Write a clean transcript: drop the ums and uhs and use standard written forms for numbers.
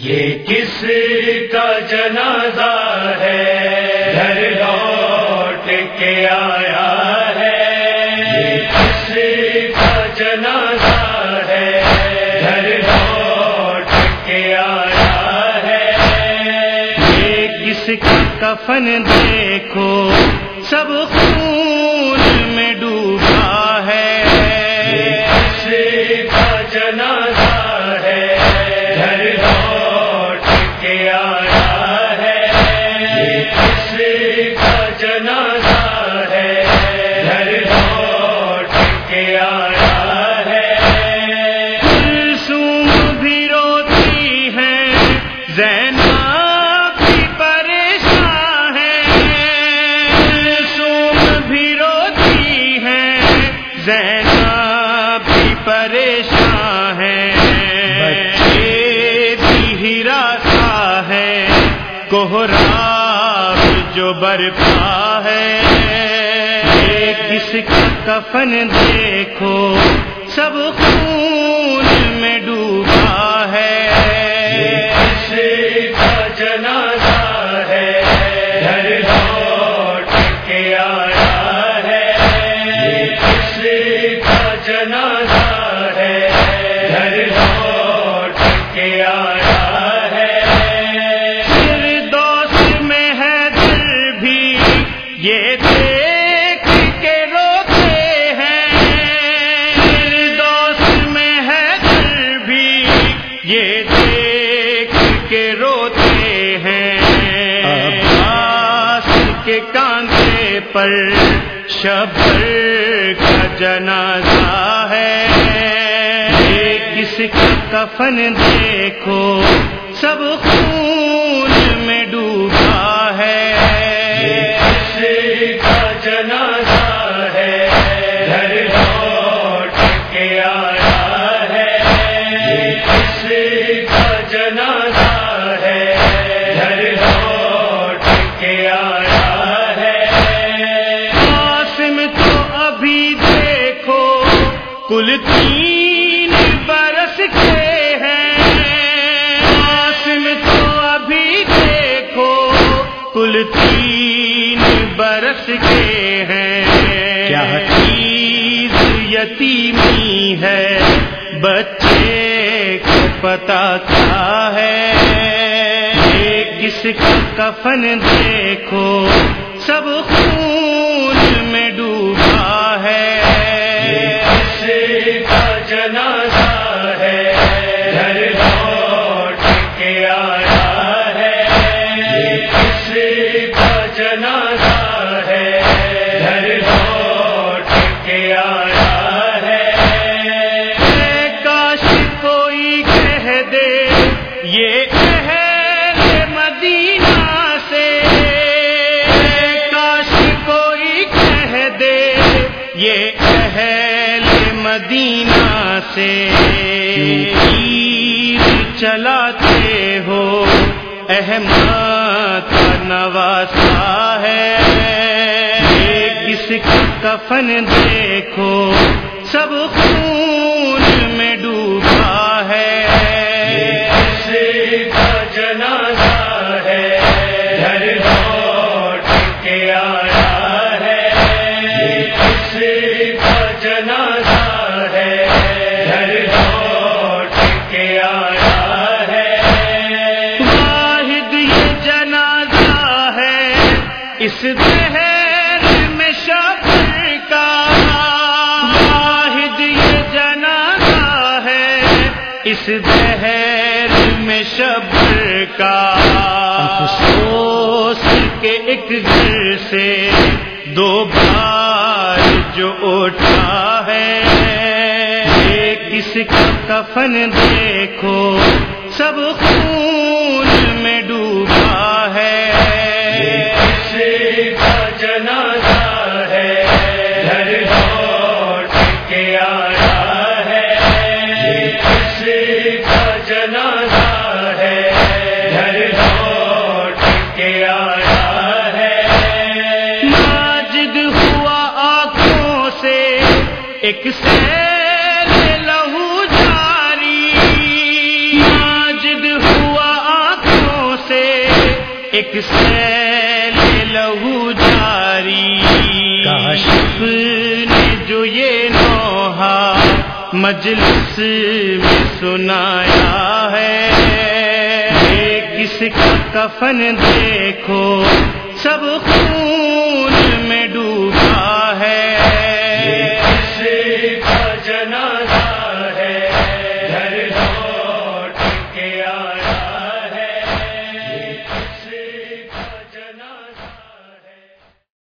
یہ کس کا جنازہ ہے گھر لوٹ کے آیا ہے، یہ کس کا جنازہ ہے گھر لوٹ کے آیا ہے، یہ کس کا کفن دیکھو سب خون میں ڈوبا ہے، یہ کس کا جنازہ ہے گھر لوٹ کے آیا ہے، یہ کس کا جنازہ ہے گھر لوٹ کے آیا ہے، کلثوم بھی روتی ہے زینب بھی پریشان ہے، کلثوم بھی روتی ہے زینب بھی پریشان ہے، کوہرام جو برپا ہے، یہ کس کا کفن دیکھو سب خون میں ڈوبا ہے، یہ کس کا جنازہ ہے گھر لوٹ کے آیا ہے، یہ کس کا جنازہ ہے گھر لوٹ کے آیا ہے، یہ دیکھ کے روتے ہیں، فردوس میں حیدر بھی یہ دیکھ کے روتے ہیں، عباس کے کاندھے پر شبر کا جنازہ ہے، یہ کس کا کفن دیکھو سب خون میں ڈوبا ہے، کا جنازہ ہے گھر لوٹ کے آیا ہے، یہ کس کا جنازہ ہے گھر لوٹ کے آیا ہے، قاسم تو ابھی دیکھو کل 3 برس کے ہیں، قاسم تو ابھی دیکھو کل 3 برس کے ہیں، کیا چیز یتیمی ہے بچے کو پتا کیا ہے، یہ کس کا کفن دیکھو سب خون میں ڈوبا ہے، یہ کس کا جنازہ ہے گھر لوٹ کے آیا ہے، یہ کس کا جنازہ ہے گھر لوٹ کے آیا ہے، کاش کوئی کہہ دے یہ اہل مدینہ سے، کاش کوئی کہہ دے یہ اہل مدینہ سے، تیر چلاتے ہو احمد کا نواسا ہے، یہ کس کا کفن دیکھو سب خون میں ڈوبا ہے، یہ کس کا جنازہ ہے گھر لوٹ کے آیا ہے، یہ کس کا جنازہ ہے گھر لوٹ کے آیا ہے، اس دہر میں شبر کا واحد یہ جنازہ ہے، اس دہر میں شبر کا، افسوس کے ایک گھر سے 2 بار جو اٹھا ہے، یہ کس کا کفن دیکھو سب خون میں ڈوبا ہے، کا جنازہ ہے گھر لوٹ کے آیا ہے، یہ کس کا جنازہ ہے گھر لوٹ کے آیا ہے، ماجد ہوا آنکھوں سے ایک سیل لہو جاری، ماجد ہوا ایک سیل لہو جاری، کاشف نے جو یہ نوحہ مجلس میں سنایا ہے، کس کا کفن دیکھو سب خون میں ڈوبا ہے،